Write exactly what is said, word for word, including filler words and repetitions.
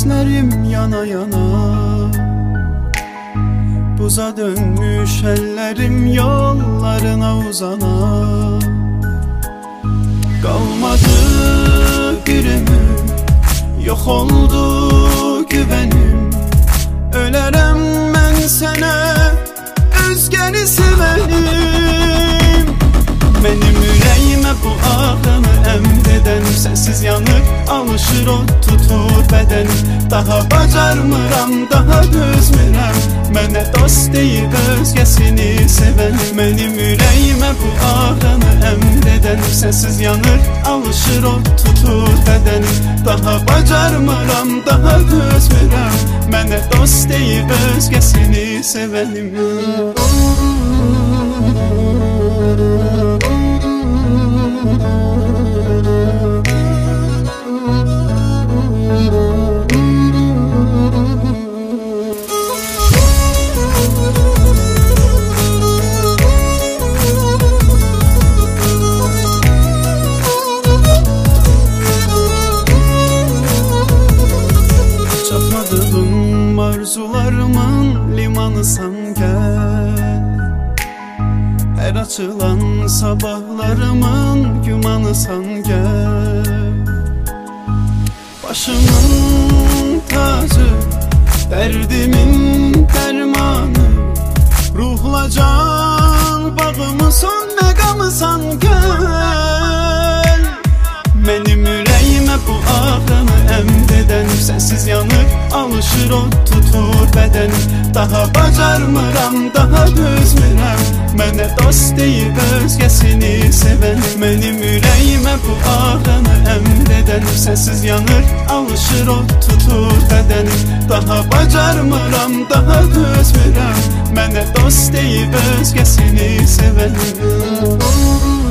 gözlerim yana yana, buza dönmüş ellerim yollarına uzana. Kalmadı bir ümit, yok oldu güvenim. Ölərəm mən sənə, özgəni sevenim. Mənim ürəyimə bu ağrını əmr edən, sənsiz yanır, alışır o tutur bədənim. Daha bacarmıram, daha dözmürəm, mənə dost deyib özgəsini sevən. Mənim ürəyimə bu ağrını əmr edən, sənsiz yanır, alışır o tutur bədənim. Daha bacarmıram, daha dözmürəm, mənə dost deyib özgəsini sevənim. Çatmadığım arzularımın limanısan gel. Her açılan sabahlarımın gümanısan gel. Başımın tacı, derdimin dermanı, ruhla can bağımı son megamısan gel. Benim ürəyimə bu ağrını əmr edən, sənsiz yanır, alışır o tutur bədənim. Daha bacarmıram, daha dözmürəm, mənə dost deyib özgəsini sevən. Mənim ürəyimə bu ağrını əmr edən, sənsiz yanır, alışır o tutur bədənim. Daha bacarmıram, daha dözmürəm, mənə dost deyib özgəsini sevən.